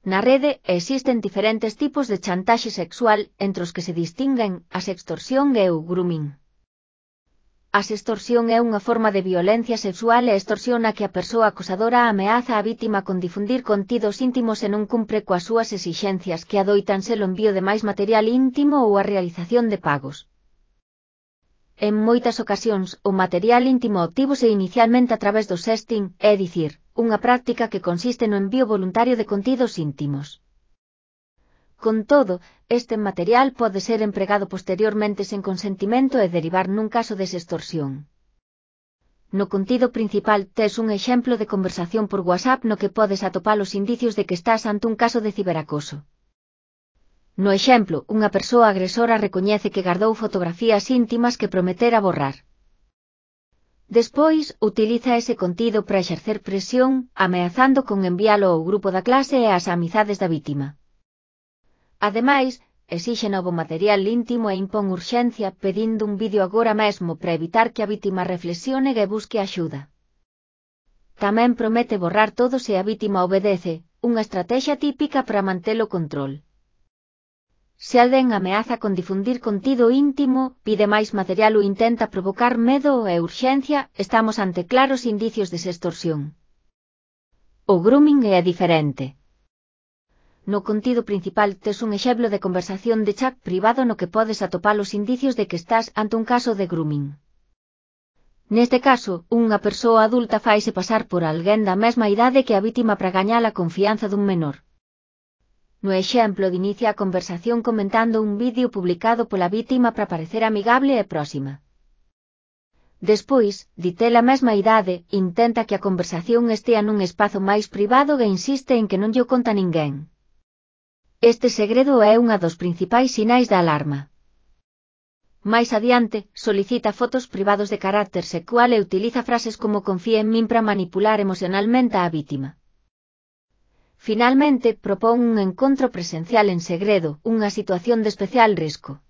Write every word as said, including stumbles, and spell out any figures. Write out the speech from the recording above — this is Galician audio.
Na rede existen diferentes tipos de chantaxe sexual entre os que se distinguen a sextorsión e o grooming. A sextorsión é unha forma de violencia sexual e extorsión na que a persoa acosadora ameaza a vítima con difundir contidos íntimos e non cumpre coas súas exixencias que adoitan ser o envío de máis material íntimo ou a realización de pagos. En moitas ocasións, o material íntimo obtívose inicialmente a través do sexting, é dicir, unha práctica que consiste no envío voluntario de contidos íntimos. Con todo, este material pode ser empregado posteriormente sen consentimento e derivar nun caso de sextorsión. No contido principal tes un exemplo de conversación por WhatsApp no que podes atopar os indicios de que estás ante un caso de ciberacoso. No exemplo, unha persoa agresora recoñece que gardou fotografías íntimas que prometera borrar. Despois, utiliza ese contido para exercer presión, ameazando con envialo ao grupo da clase e ás amizades da vítima. Ademais, exixe novo material íntimo e impón urxencia pedindo un vídeo agora mesmo para evitar que a vítima reflexione e busque axuda. Tamén promete borrar todo se a vítima obedece, unha estrategia típica para mantelo control. Se alguén ameaza con difundir contido íntimo, pide máis material ou intenta provocar medo e urxencia, estamos ante claros indicios de sextorsión. O grooming é diferente. No contido principal tes un exemplo de conversación de chat privado no que podes atopar os indicios de que estás ante un caso de grooming. Neste caso, unha persoa adulta faise pasar por alguén da mesma idade que a vítima para gañar a confianza dun menor. No exemplo inicia a conversación comentando un vídeo publicado pola vítima para parecer amigable e próxima. Despois, de ter a mesma idade, intenta que a conversación estea nun espazo máis privado e insiste en que non lle conta ninguén. Este segredo é unha dos principais sinais da alarma. Máis adiante, solicita fotos privados de carácter sexual e utiliza frases como confía en min para manipular emocionalmente á vítima. Finalmente, propón un encontro presencial en segredo, unha situación de especial risco.